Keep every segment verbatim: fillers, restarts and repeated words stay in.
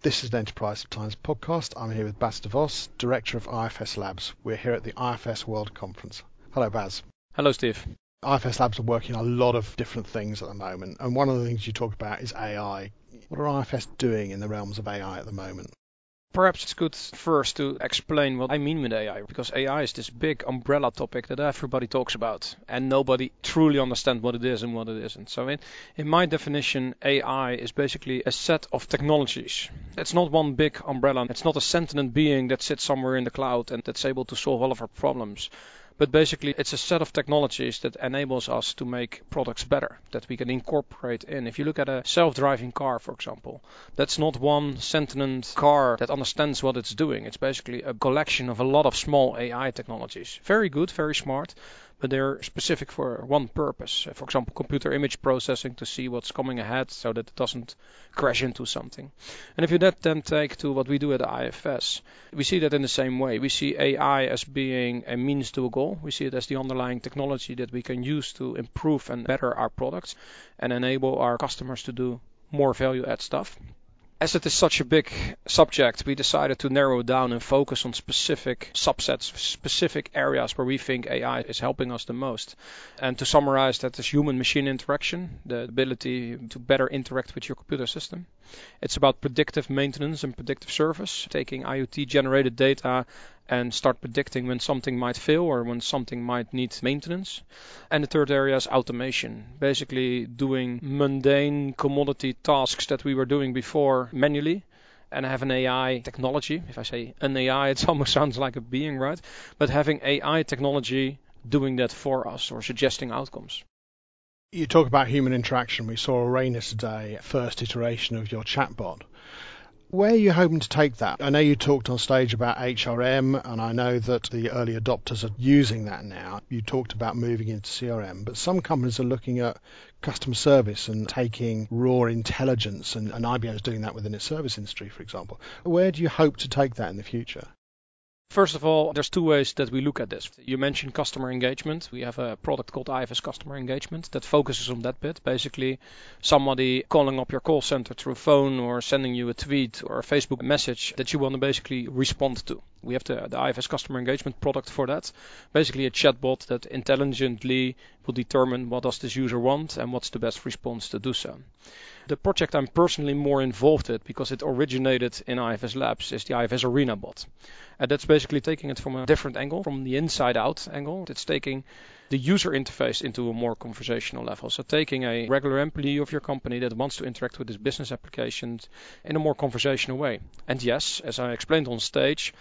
This is an Enterprise Times podcast. I'm here with Bas de Vos, Director of I F S Labs. We're here at the I F S World Conference. Hello, Bas. Hello, Steve. I F S Labs are working on a lot of different things at the moment, and one of the things you talk about is A I. What are I F S doing in the realms of A I at the moment? Perhaps it's good first to explain what I mean with A I, because A I is this big umbrella topic that everybody talks about, and nobody truly understands what it is and what it isn't. So in, in my definition, A I is basically a set of technologies. It's not one big umbrella. It's not a sentient being that sits somewhere in the cloud and that's able to solve all of our problems. But basically, it's a set of technologies that enables us to make products better, that we can incorporate in. If you look at a self-driving car, for example, that's not one sentient car that understands what it's doing. It's basically a collection of a lot of small A I technologies. Very good, very smart, but they're specific for one purpose. For example, computer image processing to see what's coming ahead so that it doesn't crash into something. And if you that then take to what we do at I F S, we see that in the same way. We see A I as being a means to a goal. We see it as the underlying technology that we can use to improve and better our products and enable our customers to do more value-add stuff. As it is such a big subject, we decided to narrow it down and focus on specific subsets, specific areas where we think A I is helping us the most. And to summarize, that is human-machine interaction, the ability to better interact with your computer system. It's about predictive maintenance and predictive service, taking I O T-generated data and start predicting when something might fail or when something might need maintenance. And the third area is automation, basically doing mundane commodity tasks that we were doing before manually and have an A I technology. If I say an A I, it almost sounds like a being, right? But having A I technology doing that for us or suggesting outcomes. You talk about human interaction. We saw Uranus today, first iteration of your chatbot. Where are you hoping to take that? I know you talked on stage about H R M, and I know that the early adopters are using that now. You talked about moving into C R M, but some companies are looking at customer service and taking raw intelligence, and, and I B M is doing that within its service industry, for example. Where do you hope to take that in the future? First of all, there's two ways that we look at this. You mentioned customer engagement. We have a product called I F S Customer Engagement that focuses on that bit. Basically, somebody calling up your call center through phone or sending you a tweet or a Facebook message that you want to basically respond to. We have the, the I F S Customer Engagement product for that. Basically a chatbot that intelligently will determine what does this user want and what's the best response to do so. The project I'm personally more involved in because it originated in I F S Labs is the I F S Arena bot. And that's basically taking it from a different angle, from the inside out angle. It's taking the user interface into a more conversational level. So taking a regular employee of your company that wants to interact with this business applications in a more conversational way. And yes, as I explained on stage,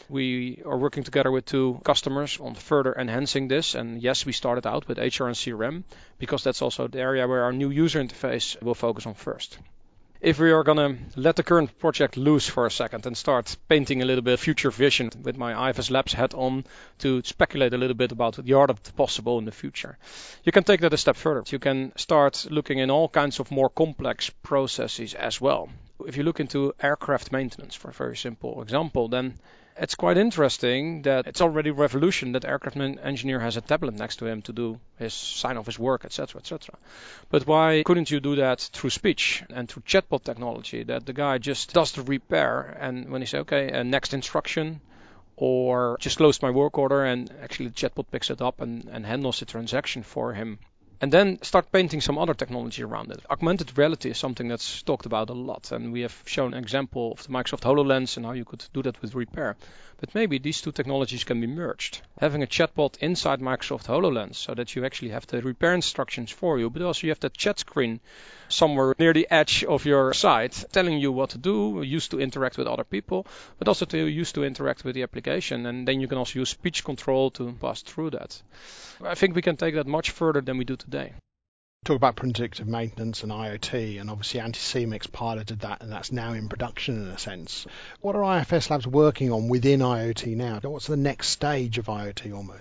we are working together with two customers on further enhancing this. And yes, we started out with H R and C R M because that's also the area where our new user interface will focus on first. If we are going to let the current project loose for a second and start painting a little bit future vision with my I F S Labs hat on to speculate a little bit about the art of the possible in the future, you can take that a step further. You can start looking in all kinds of more complex processes as well. If you look into aircraft maintenance, for a very simple example, then it's quite interesting that it's already a revolution that aircraft engineer has a tablet next to him to do his sign off his work, et cetera, et cetera. But why couldn't you do that through speech and through chatbot technology, that the guy just does the repair and when he say, okay, uh, next instruction, or just closed my work order and actually the chatbot picks it up and, and handles the transaction for him. And then start painting some other technology around it. Augmented reality is something that's talked about a lot. And we have shown an example of the Microsoft HoloLens and how you could do that with repair. But maybe these two technologies can be merged. Having a chatbot inside Microsoft HoloLens so that you actually have the repair instructions for you, but also you have the chat screen somewhere near the edge of your site telling you what to do, used to interact with other people, but also to use to interact with the application. And then you can also use speech control to pass through that. I think we can take that much further than we do today. Talk about predictive maintenance and I O T, and obviously Anticimex piloted that, and that's now in production in a sense. What are I F S Labs working on within I O T now? What's the next stage of I O T almost?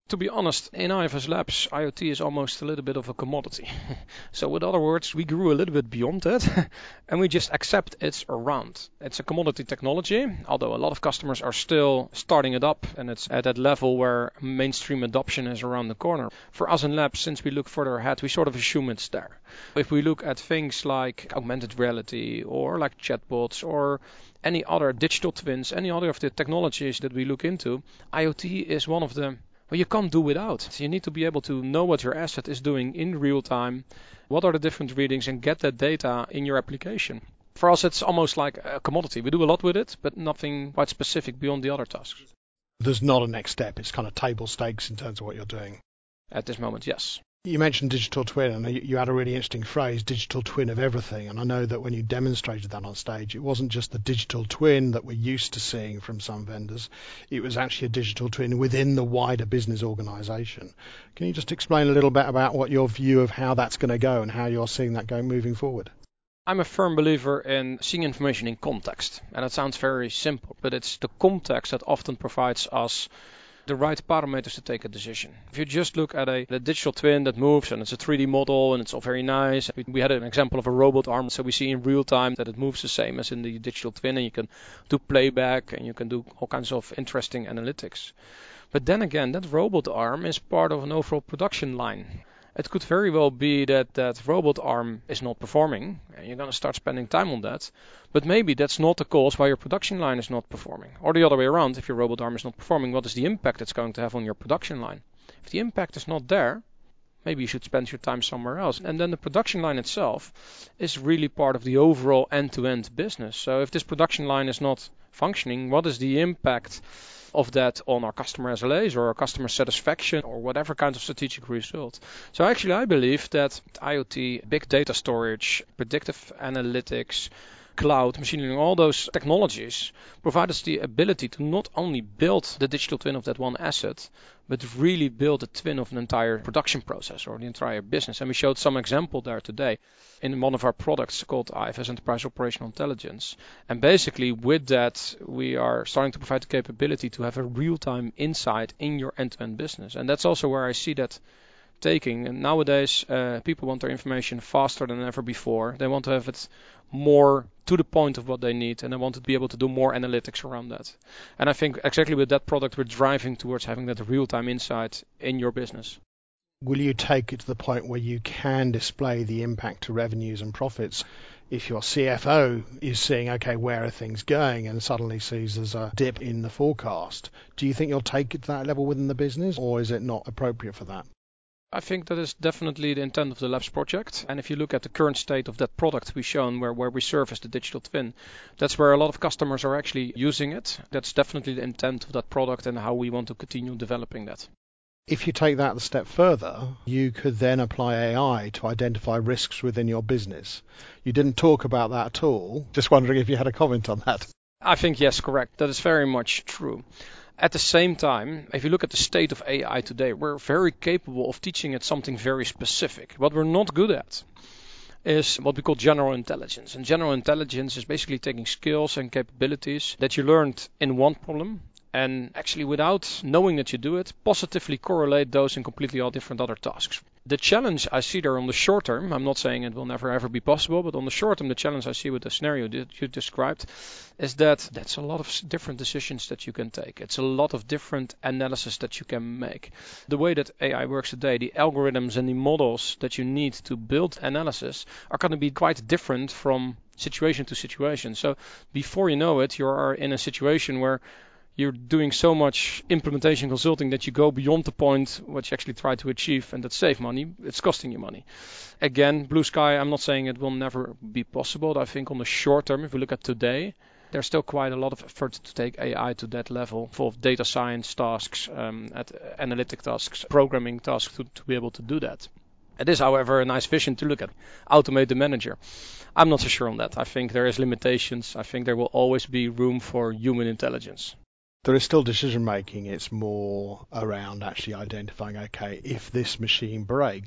To be honest, in I F S Labs, IoT is almost a little bit of a commodity. So in other words, we grew a little bit beyond that and we just accept it's around. It's a commodity technology, although a lot of customers are still starting it up and it's at that level where mainstream adoption is around the corner. For us in Labs, since we look further ahead, we sort of assume it's there. If we look at things like augmented reality or like chatbots or any other digital twins, any other of the technologies that we look into, IoT is one of them. Well, you can't do without. So you need to be able to know what your asset is doing in real time, what are the different readings, and get that data in your application. For us, it's almost like a commodity. We do a lot with it, but nothing quite specific beyond the other tasks. There's not a next step. It's kind of table stakes in terms of what you're doing. At this moment, yes. You mentioned digital twin, and you had a really interesting phrase, digital twin of everything. And I know that when you demonstrated that on stage, it wasn't just the digital twin that we're used to seeing from some vendors. It was actually a digital twin within the wider business organization. Can you just explain a little bit about what your view of how that's going to go and how you're seeing that going moving forward? I'm a firm believer in seeing information in context. And it sounds very simple, but it's the context that often provides us the right parameters to take a decision. If you just look at a, a digital twin that moves and it's a three D model and it's all very nice. We, we had an example of a robot arm, so we see in real time that it moves the same as in the digital twin, and you can do playback and you can do all kinds of interesting analytics. But then again, that robot arm is part of an overall production line. It could very well be that that robot arm is not performing and you're going to start spending time on that. But maybe that's not the cause why your production line is not performing. Or the other way around, if your robot arm is not performing, what is the impact it's going to have on your production line? If the impact is not there, maybe you should spend your time somewhere else. And then the production line itself is really part of the overall end-to-end business. So if this production line is not functioning, what is the impact of that on our customer S L As or our customer satisfaction or whatever kind of strategic result? So actually I believe that IoT, big data storage, predictive analytics, cloud, machine learning, all those technologies provide us the ability to not only build the digital twin of that one asset, but really build a twin of an entire production process or the entire business. And we showed some example there today in one of our products called I F S Enterprise Operational Intelligence. And basically with that, we are starting to provide the capability to have a real-time insight in your end-to-end business. And that's also where I see that taking. And nowadays, uh, people want their information faster than ever before. They want to have it more to the point of what they need, and they want to be able to do more analytics around that. And I think exactly with that product, we're driving towards having that real-time insight in your business. Will you take it to the point where you can display the impact to revenues and profits? If your C F O is seeing, okay, where are things going, and suddenly sees there's a dip in the forecast, do you think you'll take it to that level within the business, or is it not appropriate for that? I think that is definitely the intent of the Labs project. And if you look at the current state of that product we've shown where, where we serve as the digital twin, that's where a lot of customers are actually using it. That's definitely the intent of that product and how we want to continue developing that. If you take that a step further, you could then apply A I to identify risks within your business. You didn't talk about that at all. Just wondering if you had a comment on that. I think yes, correct. That is very much true. At the same time, if you look at the state of A I today, we're very capable of teaching it something very specific. What we're not good at is what we call general intelligence. And general intelligence is basically taking skills and capabilities that you learned in one problem and actually without knowing that you do it, positively correlate those in completely all different other tasks. The challenge I see there on the short term, I'm not saying it will never ever be possible, but on the short term, the challenge I see with the scenario that you described is that that's a lot of different decisions that you can take. It's a lot of different analysis that you can make. The way that A I works today, the algorithms and the models that you need to build analysis are going to be quite different from situation to situation. So before you know it, you are in a situation where you're doing so much implementation consulting that you go beyond the point what you actually try to achieve, and that save money. It's costing you money. Again, blue sky, I'm not saying it will never be possible. But I think on the short term, if we look at today, there's still quite a lot of effort to take A I to that level for data science tasks, um, at analytic tasks, programming tasks to, to be able to do that. It is, however, a nice vision to look at. Automate the manager. I'm not so sure on that. I think there is limitations. I think there will always be room for human intelligence. There is still decision making. It's more around actually identifying, okay, if this machine breaks,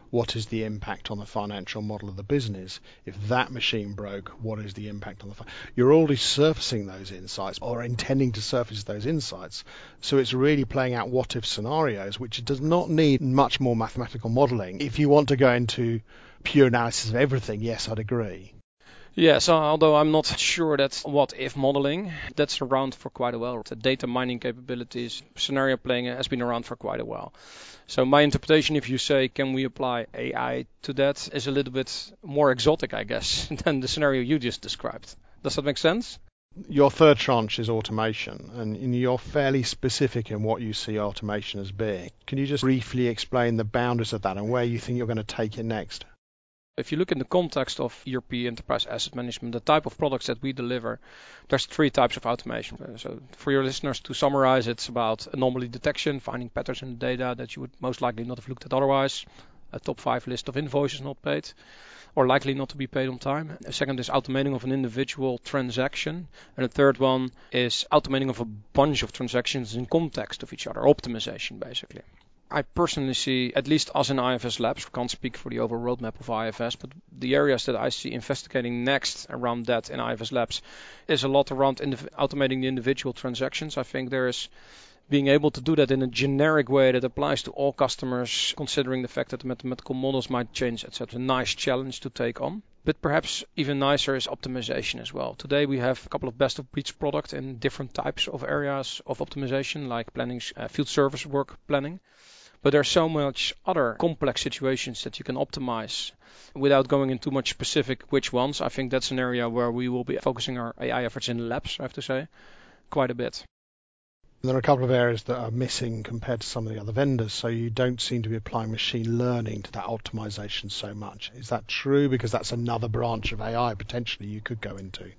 what is the impact on the financial model of the business? If that machine broke, what is the impact on the... Fi- You're already surfacing those insights or intending to surface those insights. So it's really playing out what-if scenarios, which does not need much more mathematical modeling. If you want to go into pure analysis of everything, yes, I'd agree. Yes, although I'm not sure that what-if modeling, that's around for quite a while. The data mining capabilities, scenario playing has been around for quite a while. So my interpretation, if you say, can we apply A I to that, is a little bit more exotic, I guess, than the scenario you just described. Does that make sense? Your third tranche is automation, and you're fairly specific in what you see automation as being. Can you just briefly explain the boundaries of that and where you think you're going to take it next? If you look in the context of E R P, enterprise asset management, the type of products that we deliver, there's three types of automation. So for your listeners, to summarize, it's about anomaly detection, finding patterns in the data that you would most likely not have looked at otherwise, a top five list of invoices not paid, or likely not to be paid on time. A second is automating of an individual transaction. And the third one is automating of a bunch of transactions in context of each other, optimization basically. I personally see, at least us in I F S Labs, we can't speak for the overall roadmap of I F S, but the areas that I see investigating next around that in I F S Labs is a lot around indiv- automating the individual transactions. I think there is being able to do that in a generic way that applies to all customers, considering the fact that the mathematical models might change, et cetera. A nice challenge to take on. But perhaps even nicer is optimization as well. Today we have a couple of best of breeds products in different types of areas of optimization, like planning, uh, field service work planning. But there's so much other complex situations that you can optimize without going into too much specific which ones. I think that's an area where we will be focusing our A I efforts in labs, I have to say, quite a bit. There are a couple of areas that are missing compared to some of the other vendors, so you don't seem to be applying machine learning to that optimization so much. Is that true? Because that's another branch of A I potentially you could go into.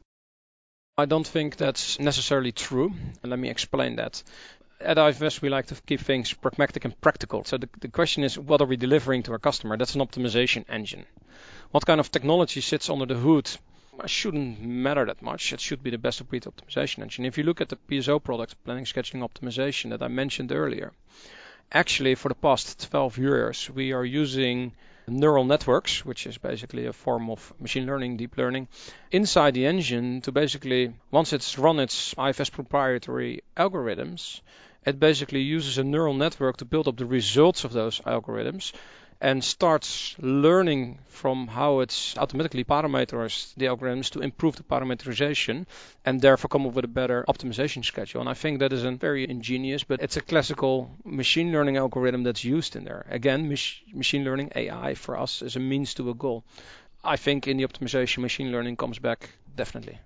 I don't think that's necessarily true, and let me explain that. At I F S, we like to keep things pragmatic and practical. So the, the question is, what are we delivering to our customer? That's an optimization engine. What kind of technology sits under the hood? It shouldn't matter that much. It should be the best of breed optimization engine. If you look at the P S O product, planning, scheduling, optimization, that I mentioned earlier, actually for the past twelve years, we are using neural networks, which is basically a form of machine learning, deep learning, inside the engine to basically, once it's run its I F S proprietary algorithms, it basically uses a neural network to build up the results of those algorithms and starts learning from how it's automatically parameters the algorithms to improve the parameterization and therefore come up with a better optimization schedule. And I think that is a very ingenious, but it's a classical machine learning algorithm that's used in there. Again, mach- machine learning, A I, for us is a means to a goal. I think in the optimization, machine learning comes back definitely.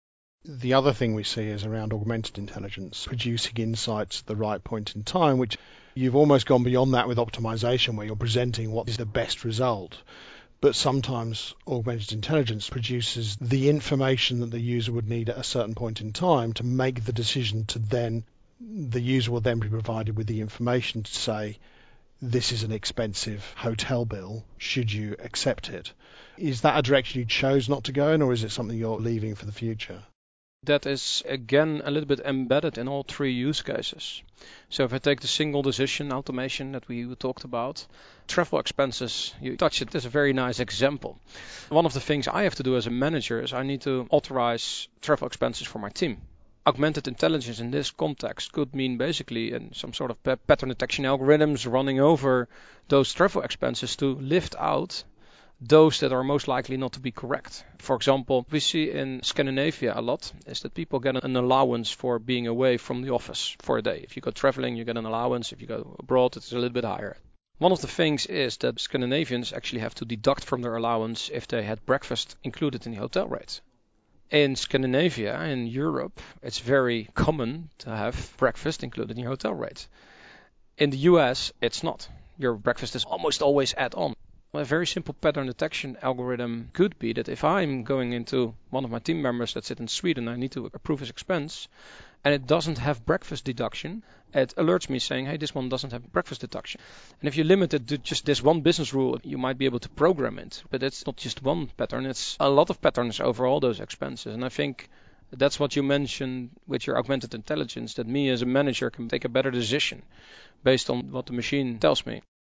The other thing we see is around augmented intelligence, producing insights at the right point in time, which you've almost gone beyond that with optimization, where you're presenting what is the best result. But sometimes augmented intelligence produces the information that the user would need at a certain point in time to make the decision to then, the user will then be provided with the information to say, this is an expensive hotel bill, should you accept it? Is that a direction you chose not to go in, or is it something you're leaving for the future? That is, again, a little bit embedded in all three use cases. So if I take the single decision automation that we talked about, travel expenses, you touched it, is a very nice example. One of the things I have to do as a manager is I need to authorize travel expenses for my team. Augmented intelligence in this context could mean basically in some sort of pattern detection algorithms running over those travel expenses to lift out those that are most likely not to be correct. For example, we see in Scandinavia a lot is that people get an allowance for being away from the office for a day. If you go traveling, you get an allowance. If you go abroad, it's a little bit higher. One of the things is that Scandinavians actually have to deduct from their allowance if they had breakfast included in the hotel rate. In Scandinavia, in Europe, it's very common to have breakfast included in your hotel rate. In the U S, it's not. Your breakfast is almost always add-on. A very simple pattern detection algorithm could be that if I'm going into one of my team members that sit in Sweden, I need to approve his expense, and it doesn't have breakfast deduction, it alerts me saying, hey, this one doesn't have breakfast deduction. And if you limit it to just this one business rule, you might be able to program it. But it's not just one pattern, it's a lot of patterns over all those expenses. And I think that's what you mentioned with your augmented intelligence, that me as a manager can take a better decision based on what the machine tells me.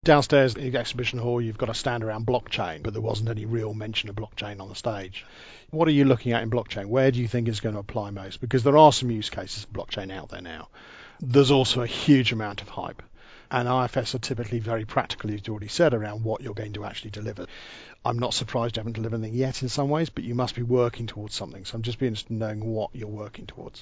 Downstairs in the exhibition hall, you've got a stand around blockchain, but there wasn't any real mention of blockchain on the stage. What are you looking at in blockchain? Where do you think it's going to apply most? Because there are some use cases of blockchain out there now. There's also a huge amount of hype. And I F S are typically very practical, as you already said, around what you're going to actually deliver. I'm not surprised you haven't delivered anything yet in some ways, but you must be working towards something. So I'm just be interested in knowing what you're working towards.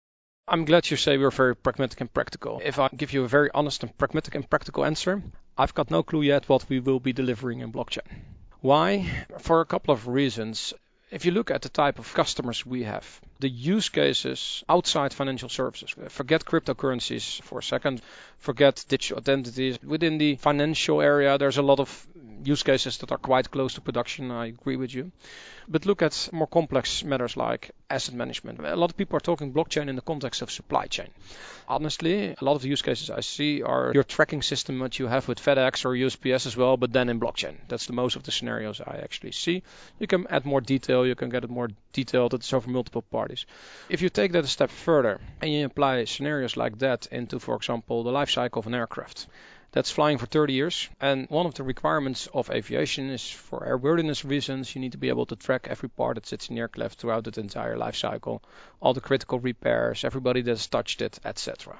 I'm glad you say we're very pragmatic and practical. If I give you a very honest and pragmatic and practical answer, I've got no clue yet what we will be delivering in blockchain. Why? For a couple of reasons. If you look at the type of customers we have, the use cases outside financial services, forget cryptocurrencies for a second, forget digital identities. Within the financial area, there's a lot of use cases that are quite close to production, I agree with you. But look at more complex matters like asset management. A lot of people are talking blockchain in the context of supply chain. Honestly, a lot of the use cases I see are your tracking system that you have with FedEx or U S P S as well, but then in blockchain. That's the most of the scenarios I actually see. You can add more detail, you can get it more detailed, it's over multiple parties. If you take that a step further and you apply scenarios like that into, for example, the life cycle of an aircraft, that's flying for thirty years. And one of the requirements of aviation is for airworthiness reasons, you need to be able to track every part that sits in the aircraft throughout its entire life cycle, all the critical repairs, everybody that's touched it, et cetera.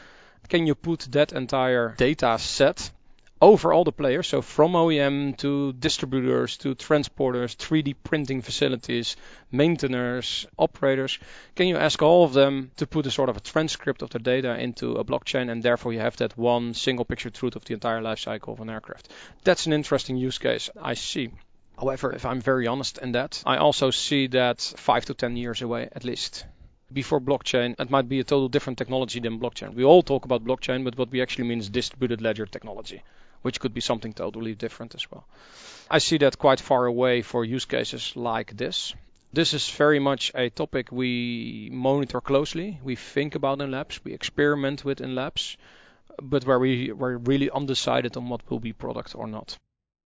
Can you put that entire data set over all the players, so from O E M to distributors to transporters, three D printing facilities, maintainers, operators, can you ask all of them to put a sort of a transcript of the data into a blockchain, and therefore you have that one single picture truth of the entire life cycle of an aircraft? That's an interesting use case I see. However, if I'm very honest in that, I also see that five to ten years away at least. Before blockchain, it might be a total different technology than blockchain. We all talk about blockchain, but what we actually mean is distributed ledger technology, which could be something totally different as well. I see that quite far away for use cases like this. This is very much a topic we monitor closely, we think about in labs, we experiment with in labs, but where we, we're really undecided on what will be product or not.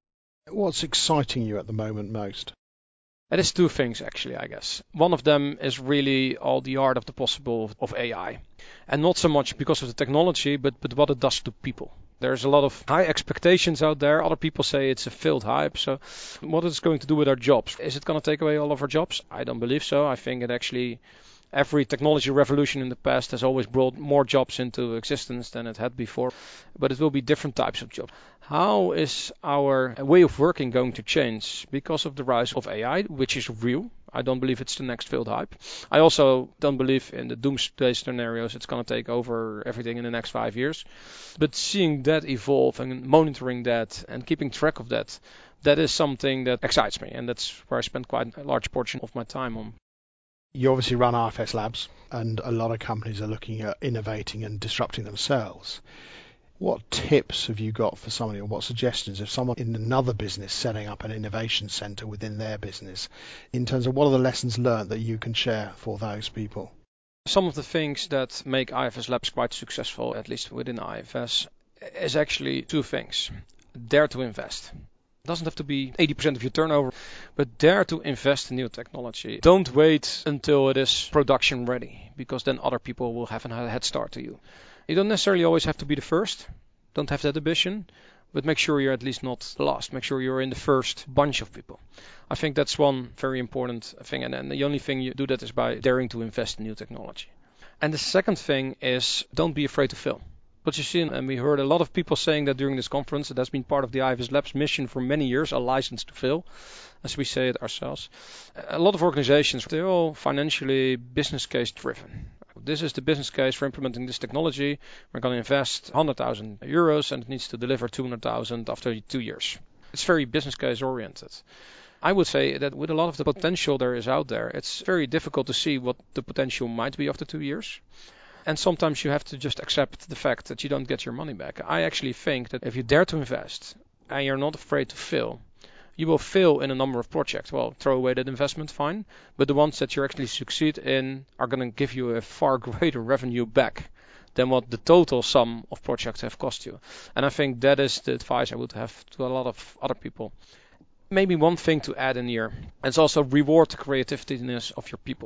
What's exciting you at the moment most? It is two things actually, I guess. One of them is really all the art of the possible of A I. And not so much because of the technology, but, but what it does to people. There's a lot of high expectations out there. Other people say it's a failed hype. So what is it going to do with our jobs? Is it going to take away all of our jobs? I don't believe so. I think it actually, every technology revolution in the past has always brought more jobs into existence than it had before. But it will be different types of jobs. How is our way of working going to change because of the rise of A I, which is real? I don't believe it's the next failed hype. I also don't believe in the doomsday scenarios. It's going to take over everything in the next five years. But seeing that evolve and monitoring that and keeping track of that, that is something that excites me. And that's where I spend quite a large portion of my time on. You obviously run I F S Labs, and a lot of companies are looking at innovating and disrupting themselves. What tips have you got for somebody, or what suggestions if someone in another business setting up an innovation center within their business, in terms of what are the lessons learned that you can share for those people? Some of the things that make I F S Labs quite successful, at least within I F S, is actually two things. Dare to invest. It doesn't have to be eighty percent of your turnover, but dare to invest in new technology. Don't wait until it is production ready, because then other people will have a head start to you. You don't necessarily always have to be the first. Don't have that ambition, but make sure you're at least not the last. Make sure you're in the first bunch of people. I think that's one very important thing, and, and the only thing you do that is by daring to invest in new technology. And the second thing is don't be afraid to fail. What you see, and we heard a lot of people saying that during this conference, it has been part of the I F S Labs mission for many years, a license to fail, as we say it ourselves. A lot of organizations, they're all financially business case driven. This is the business case for implementing this technology. We're going to invest one hundred thousand euros and it needs to deliver two hundred thousand after two years. It's very business case oriented. I would say that with a lot of the potential there is out there, it's very difficult to see what the potential might be after two years. And sometimes you have to just accept the fact that you don't get your money back. I actually think that if you dare to invest and you're not afraid to fail, you will fail in a number of projects. Well, throw away that investment, fine. But the ones that you actually succeed in are going to give you a far greater revenue back than what the total sum of projects have cost you. And I think that is the advice I would have to a lot of other people. Maybe one thing to add in here, it's also reward the creativeness of your people.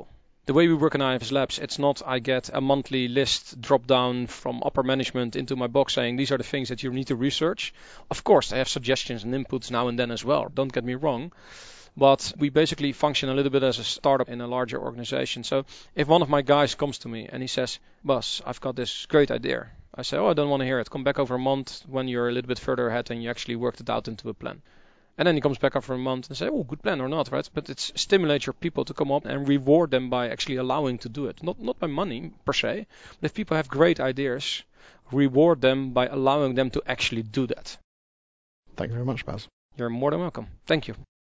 The way we work in I F S Labs, it's not I get a monthly list drop down from upper management into my box saying these are the things that you need to research. Of course, I have suggestions and inputs now and then as well. Don't get me wrong. But we basically function a little bit as a startup in a larger organization. So if one of my guys comes to me and he says, boss, I've got this great idea. I say, oh, I don't want to hear it. Come back over a month when you're a little bit further ahead and you actually worked it out into a plan. And then he comes back after a month and say, oh, good plan or not, right? But it's stimulate your people to come up and reward them by actually allowing to do it. Not not by money per se, but if people have great ideas, reward them by allowing them to actually do that. Thank you very much, Bas. You're more than welcome. Thank you.